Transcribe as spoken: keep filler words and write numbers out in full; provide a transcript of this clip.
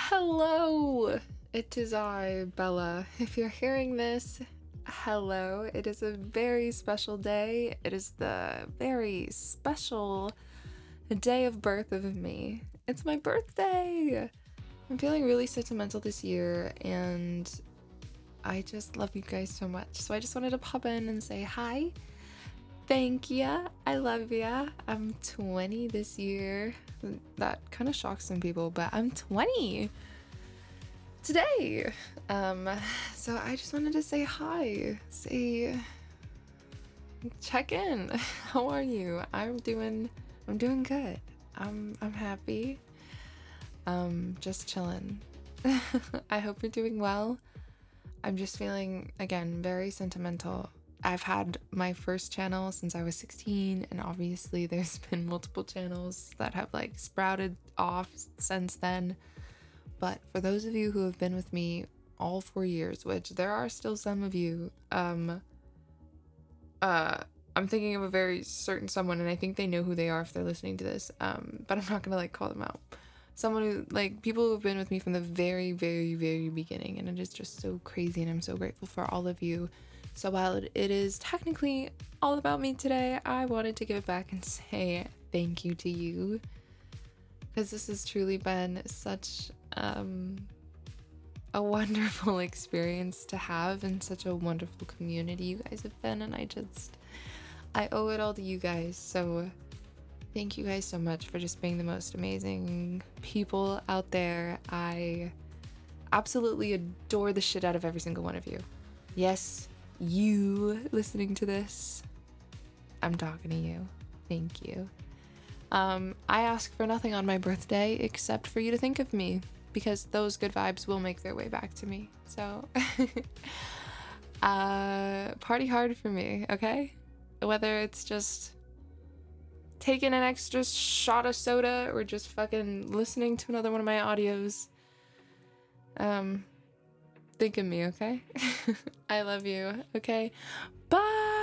Hello! It is I, Bella. If you're hearing this, hello. It is a very special day. It is the very special day of birth of me. It's my birthday! I'm feeling really sentimental this year, and I just love you guys so much. So I just wanted to pop in and say hi. Thank ya. I love ya. I'm twenty this year. That kind of shocks some people, but I'm twenty today. Um, so I just wanted to say hi. Say, check in. How are you? I'm doing, I'm doing good. I'm, I'm happy. Um, just chilling. I hope you're doing well. I'm just feeling, again, very sentimental. I've had my first channel since I was sixteen, and obviously there's been multiple channels that have like sprouted off since then. But for those of you who have been with me all four years, which there are still some of you, um, uh, I'm thinking of a very certain someone, and I think they know who they are if they're listening to this, um, but I'm not gonna like call them out. Someone who, like, people who have been with me from the very, very, very beginning, and it is just so crazy, and I'm so grateful for all of you. So while it is technically all about me today, I wanted to give it back and say thank you to you, because this has truly been such um, a wonderful experience to have, and such a wonderful community you guys have been, and I just, I owe it all to you guys. So thank you guys so much for just being the most amazing people out there. I absolutely adore the shit out of every single one of you. Yes, you listening to this, I'm talking to you. Thank you. Um, I ask for nothing on my birthday except for you to think of me, because those good vibes will make their way back to me. So, uh, party hard for me, okay? Whether it's just taking an extra shot of soda or just fucking listening to another one of my audios, um, think of me, okay? I love you, okay? Bye!